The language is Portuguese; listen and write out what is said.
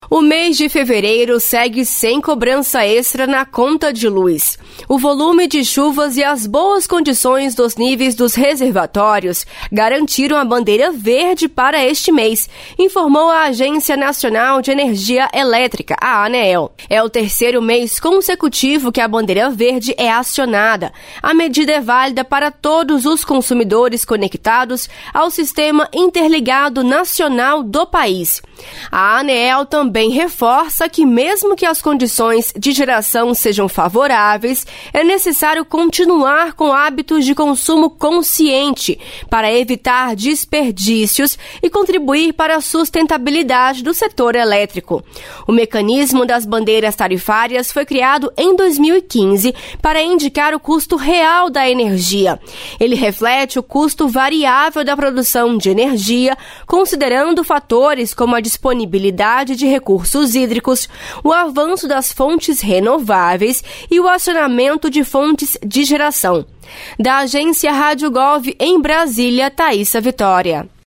O mês de fevereiro segue sem cobrança extra na conta de luz. O volume de chuvas e as boas condições dos níveis dos reservatórios garantiram a bandeira verde para este mês, informou a Agência Nacional de Energia Elétrica, a ANEEL. É o terceiro mês consecutivo que a bandeira verde é acionada. A medida é válida para todos os consumidores conectados ao Sistema Interligado Nacional do país. A ANEEL também reforça que, mesmo que as condições de geração sejam favoráveis, é necessário continuar com hábitos de consumo consciente para evitar desperdícios e contribuir para a sustentabilidade do setor elétrico. O mecanismo das bandeiras tarifárias foi criado em 2015 para indicar o custo real da energia. Ele reflete o custo variável da produção de energia, considerando fatores como a disponibilidade de recursos hídricos, o avanço das fontes renováveis e o acionamento de fontes de geração. Da agência Rádio Gov em Brasília, Thaísa Vitória.